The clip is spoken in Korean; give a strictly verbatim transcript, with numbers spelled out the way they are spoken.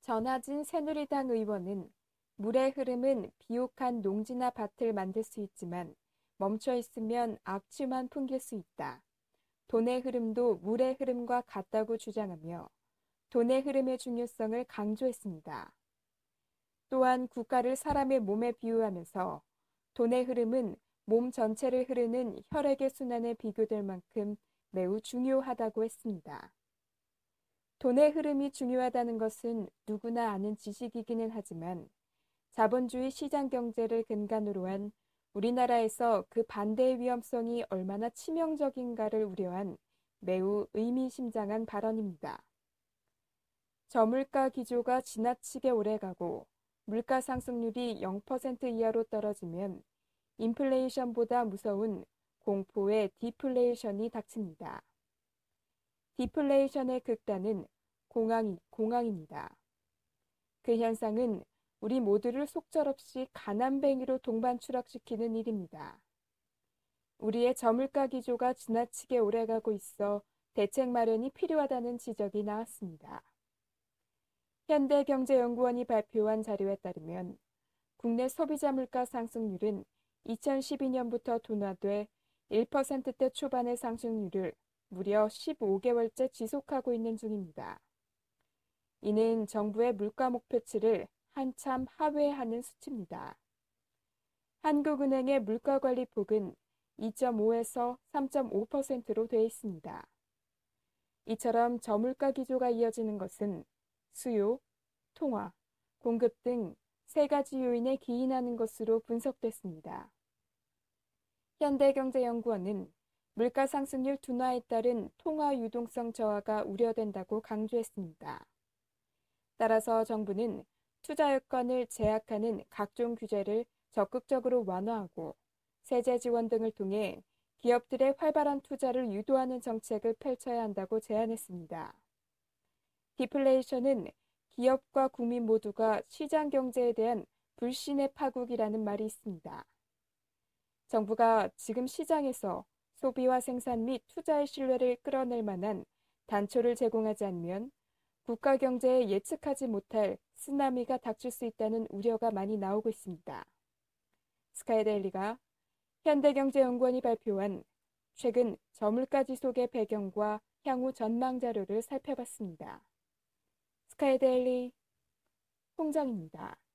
전하진 새누리당 의원은 물의 흐름은 비옥한 농지나 밭을 만들 수 있지만 멈춰 있으면 악취만 풍길 수 있다. 돈의 흐름도 물의 흐름과 같다고 주장하며 돈의 흐름의 중요성을 강조했습니다. 또한 국가를 사람의 몸에 비유하면서 돈의 흐름은 몸 전체를 흐르는 혈액의 순환에 비교될 만큼 매우 중요하다고 했습니다. 돈의 흐름이 중요하다는 것은 누구나 아는 지식이기는 하지만 자본주의 시장 경제를 근간으로 한 우리나라에서 그 반대의 위험성이 얼마나 치명적인가를 우려한 매우 의미심장한 발언입니다. 저물가 기조가 지나치게 오래가고 물가 상승률이 영 퍼센트 이하로 떨어지면 인플레이션보다 무서운 공포의 디플레이션이 닥칩니다. 디플레이션의 극단은 공황, 공황입니다. 그 현상은 우리 모두를 속절없이 가난뱅이로 동반 추락시키는 일입니다. 우리의 저물가 기조가 지나치게 오래가고 있어 대책 마련이 필요하다는 지적이 나왔습니다. 현대경제연구원이 발표한 자료에 따르면 국내 소비자 물가 상승률은 이천십이 년부터 둔화돼 일 퍼센트대 초반의 상승률을 무려 십오 개월째 지속하고 있는 중입니다. 이는 정부의 물가 목표치를 한참 하회하는 수치입니다. 한국은행의 물가관리폭은 이 점 오에서 삼 점 오 퍼센트로 돼 있습니다. 이처럼 저물가 기조가 이어지는 것은 수요, 통화, 공급 등 세 가지 요인에 기인하는 것으로 분석됐습니다. 현대경제연구원은 물가 상승률 둔화에 따른 통화 유동성 저하가 우려된다고 강조했습니다. 따라서 정부는 투자 여건을 제약하는 각종 규제를 적극적으로 완화하고 세제 지원 등을 통해 기업들의 활발한 투자를 유도하는 정책을 펼쳐야 한다고 제안했습니다. 디플레이션은 기업과 국민 모두가 시장 경제에 대한 불신의 파국이라는 말이 있습니다. 정부가 지금 시장에서 소비와 생산 및 투자의 신뢰를 끌어낼 만한 단초를 제공하지 않으면 국가 경제에 예측하지 못할 쓰나미가 닥칠 수 있다는 우려가 많이 나오고 있습니다. 스카이데일리가 현대경제연구원이 발표한 최근 저물가 지속의 배경과 향후 전망 자료를 살펴봤습니다. 스카이데일리 홍정입니다.